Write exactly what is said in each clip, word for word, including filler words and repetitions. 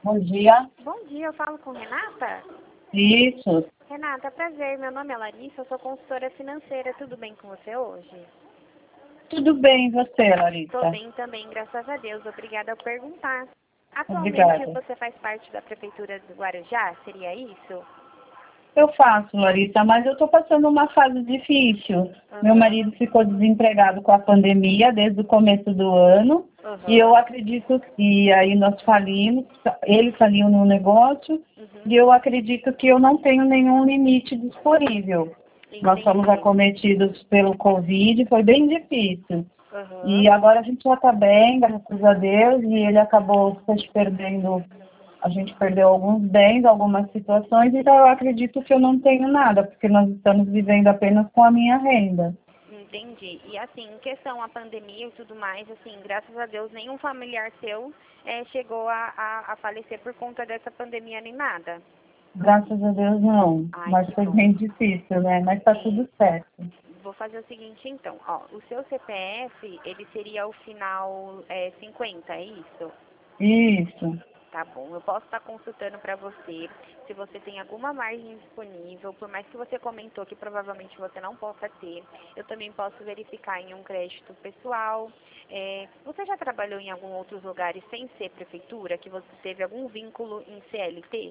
Bom dia. Bom dia, eu falo com Renata? Isso. Renata, prazer, meu nome é Larissa, eu sou consultora financeira, tudo bem com você hoje? Tudo bem, e você, Larissa? Estou bem também, graças a Deus, obrigada por perguntar. Atualmente Obrigada. você faz parte da Prefeitura do Guarujá, seria isso? Eu faço, Larissa, mas eu estou passando uma fase difícil. Uhum. Meu marido ficou desempregado com a pandemia desde o começo do ano. Uhum. E eu acredito que aí nós falimos, ele faliu no negócio, Uhum. e eu acredito que eu não tenho nenhum limite disponível. Entendi. Nós fomos acometidos pelo Covid, foi bem difícil. Uhum. E agora a gente já está bem, graças a Deus, e ele acabou se perdendo, a gente perdeu alguns bens, algumas situações, então eu acredito que eu não tenho nada, porque nós estamos vivendo apenas com a minha renda. Entendi. E assim, em questão à pandemia e tudo mais, assim, graças a Deus, nenhum familiar seu é, chegou a, a, a falecer por conta dessa pandemia nem nada. Graças a Deus não, Ai, mas que foi bom. bem difícil, né? Mas tá Sim. tudo certo. Vou fazer o seguinte então, ó, o seu C P F, ele seria o final é, cinquenta, é isso? Isso. Tá bom, eu posso estar consultando para você, se você tem alguma margem disponível, por mais que você comentou que provavelmente você não possa ter, eu também posso verificar em um crédito pessoal. É, você já trabalhou em alguns outros lugares sem ser prefeitura, que você teve algum vínculo em C L T?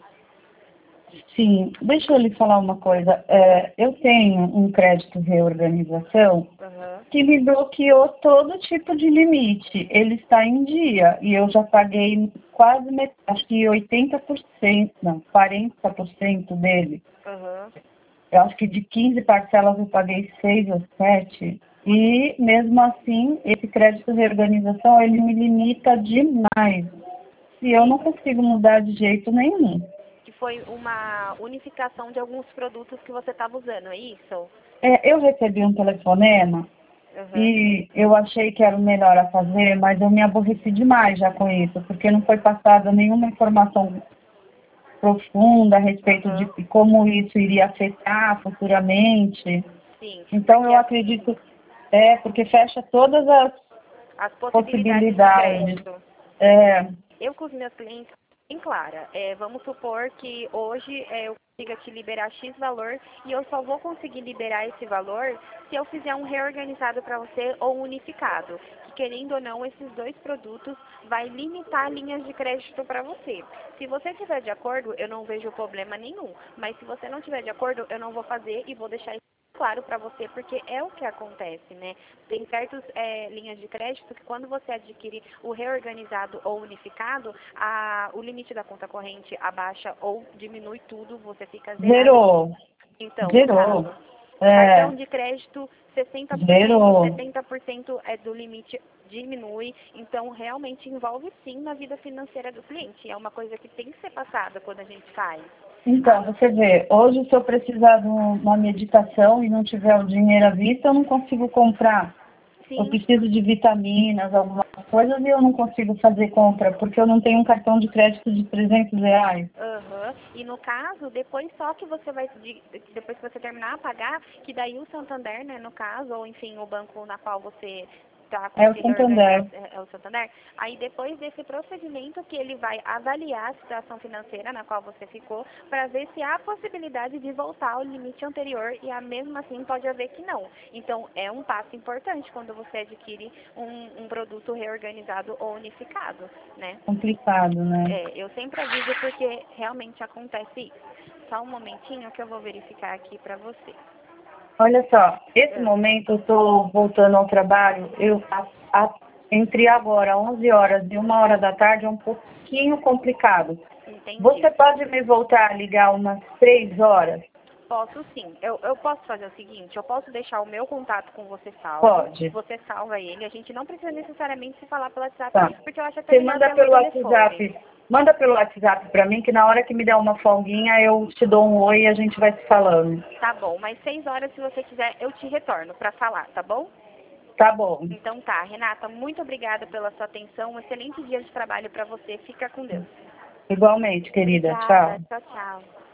Sim, deixa eu lhe falar uma coisa. É, eu tenho um crédito reorganização Uhum. que me bloqueou todo tipo de limite. Ele está em dia e eu já paguei quase metade, acho que oitenta por cento, não, quarenta por cento dele. Uhum. Eu acho que de quinze parcelas eu paguei seis ou sete. E mesmo assim, esse crédito reorganização, ele me limita demais. E eu não consigo mudar de jeito nenhum. Que foi uma unificação de alguns produtos que você estava usando, é isso? É, eu recebi um telefonema Uhum. e eu achei que era o melhor a fazer, mas eu me aborreci demais já com isso, porque não foi passada nenhuma informação profunda a respeito Uhum. de como isso iria afetar futuramente. Sim, Então porque eu assim, acredito, é, porque fecha todas as as possibilidades de possibilidades. crédito. É, Eu com os meus clientes, bem clara, é, vamos supor que hoje é, eu consiga te liberar X valor e eu só vou conseguir liberar esse valor se eu fizer um reorganizado para você ou unificado. Que querendo ou não, esses dois produtos vai limitar linhas de crédito para você. Se você estiver de acordo, eu não vejo problema nenhum. Mas se você não estiver de acordo, eu não vou fazer e vou deixar isso claro para você, porque é o que acontece, né? Tem certas é, linhas de crédito que quando você adquire o reorganizado ou unificado, a, o limite da conta corrente abaixa ou diminui tudo, você fica zerado. zerou, Então, no zerou, caso, é, cartão de crédito, sessenta por cento, zerou. setenta por cento é do limite diminui, então realmente envolve sim na vida financeira do cliente. É uma coisa que tem que ser passada quando a gente faz. Então, você vê, hoje se eu precisar de uma medicação e não tiver o dinheiro à vista, eu não consigo comprar. Eu Sim. preciso de vitaminas, algumas coisas, e eu não consigo fazer compra, porque eu não tenho um cartão de crédito de trezentos reais. Uhum. E no caso, depois só que você vai, de- depois que você terminar a pagar, que daí o Santander, né, no caso, ou enfim, o banco na qual você está com É o esse Santander. reorganização, é é o Santander, aí depois desse procedimento que ele vai avaliar a situação financeira na qual você ficou, para ver se há a possibilidade de voltar ao limite anterior e a mesmo assim pode haver que não. Então, é um passo importante quando você adquire um, um produto reorganizado ou unificado, né? Complicado, né? É, eu sempre aviso porque realmente acontece isso. Só um momentinho que eu vou verificar aqui pra você. Olha só, esse Ah, momento eu estou voltando ao trabalho, eu, a, a, entre agora, onze horas e uma hora da tarde, é um pouquinho complicado. entendi. Você pode me voltar a ligar umas três horas? Posso sim. Eu, eu posso fazer o seguinte, eu posso deixar o meu contato com você salvo, Pode. você salva ele, a gente não precisa necessariamente se falar pelo WhatsApp, Tá. porque eu acho até Você melhor manda pelo pelo telefone. WhatsApp. Manda pelo WhatsApp para mim, que na hora que me der uma folguinha, eu te dou um oi e a gente vai se falando. Tá bom, mas seis horas, se você quiser, eu te retorno pra falar, tá bom? Tá bom. Então tá, Renata, muito obrigada pela sua atenção, um excelente dia de trabalho pra você, fica com Deus. Igualmente, querida. Tchau. Obrigada, tchau, tchau.